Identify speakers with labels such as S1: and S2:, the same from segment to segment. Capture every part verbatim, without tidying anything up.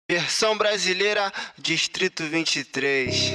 S1: Versão brasileira, Distrito vinte e três.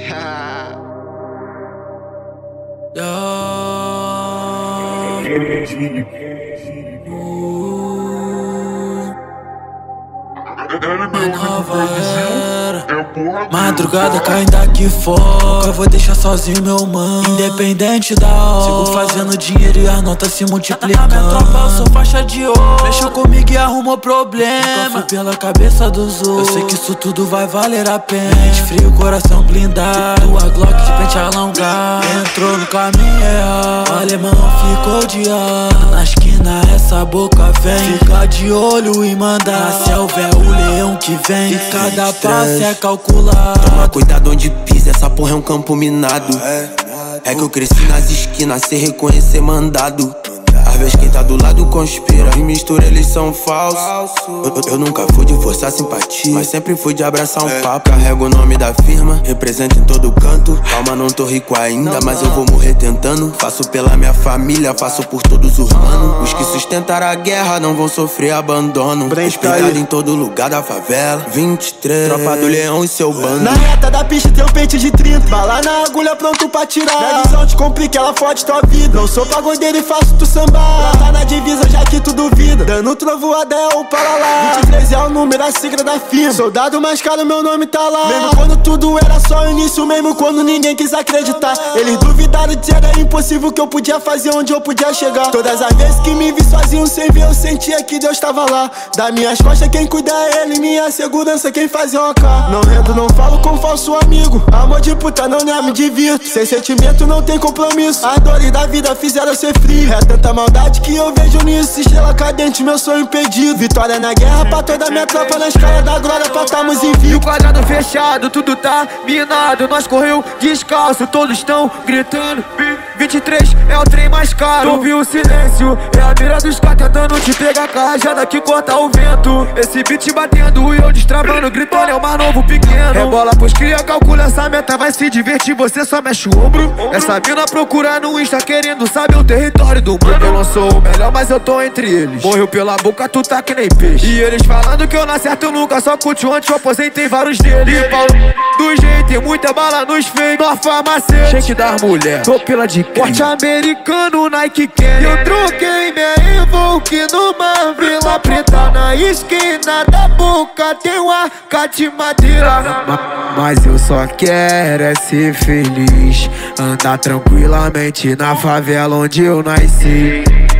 S2: Nova era, madrugada caindo aqui fora. Eu vou deixar sozinho meu mano, independente da hora. Sigo fazendo dinheiro e as notas se multiplicando. Na minha tropa eu sou faixa de ouro. Mexeu comigo e arrumou problema. Nunca fui pela cabeça dos outros. Eu sei que isso tudo vai valer a pena. Mente frio, coração blindado. Tua Glock de pente alongado. Entrou no caminho errado. O alemão ficou de ar. Na esquina essa boca vem. Fica de olho e manda. Na selva é o leão que vem. E cada passo é calcular.
S3: Toma cuidado onde pisa, essa porra é um campo minado. É que eu cresci nas esquinas sem reconhecer mandado. Às vezes quem tá do lado conspira e mistura, eles são falsos. Eu, eu, eu nunca fui de forçar simpatia, mas sempre fui de abraçar um papo. Carrego o nome da firma, represento em todo canto. Calma, não tô rico ainda, mas eu vou morrer tentando. Faço pela minha família, faço por todos os manos. Os que sustentaram a guerra não vão sofrer abandono. Respeitado em todo lugar da favela. vinte e três, tropa do leão e seu bando.
S4: Na reta da pista tem um pente de trinta. Bala na agulha pronto pra tirar. Minha visão te complica, ela fode tua vida. Não sou pagodeiro e faço tu sambar. Tá na divisa já que tu duvida. Dando trovoada é o para lá. vinte e três é o número, a sigla da firma. Soldado mais caro, meu nome tá lá. Mesmo quando tudo era só o início, mesmo quando ninguém quis acreditar. Eles duvidaram de era impossível que eu podia fazer onde eu podia chegar. Todas as vezes que me vi sozinho sem ver, eu sentia que Deus tava lá. Das minhas costas quem cuida é ele, minha segurança quem faz é o A K. Não rendo, não falo com falso amigo. Amor de puta não, né, me divirto. Sem sentimento não tem compromisso. As dores da vida fizeram eu ser frio. É tanta maldade que eu vejo nisso. Estrela cadente, meu sonho impedido. Vitória na guerra pra toda minha tropa. Na escala da glória pra tarmos em
S5: E o quadrado fechado, tudo tá minado. Nós correu descalço, todos estão gritando. vinte e três é o trem mais caro. Tu ouviu o silêncio, é a mira dos caras tentando te pegar com a rajada que corta o vento. Esse beat batendo e eu destravando, gritando é o mais novo pequeno. Rebola pros cria, calcula essa meta, vai se divertir, você só mexe o ombro. Essa mina procura no Insta querendo saber o território do mundo. Eu não sou o melhor, mas eu tô entre eles. Morreu pela boca, tu tá que nem peixe. E eles falando que eu não acerto nunca, só curte antes, eu aposentei vários deles. E Paulo, do jeito, tem muita bala nos feios. Na farmácia, shake das mulher, tô pela de porte americano, Nike Kenny. Eu troquei minha Evoque numa vila preta. Na esquina da boca tem um arca de madeira. Mas eu só quero é ser feliz, andar tranquilamente na favela onde eu nasci.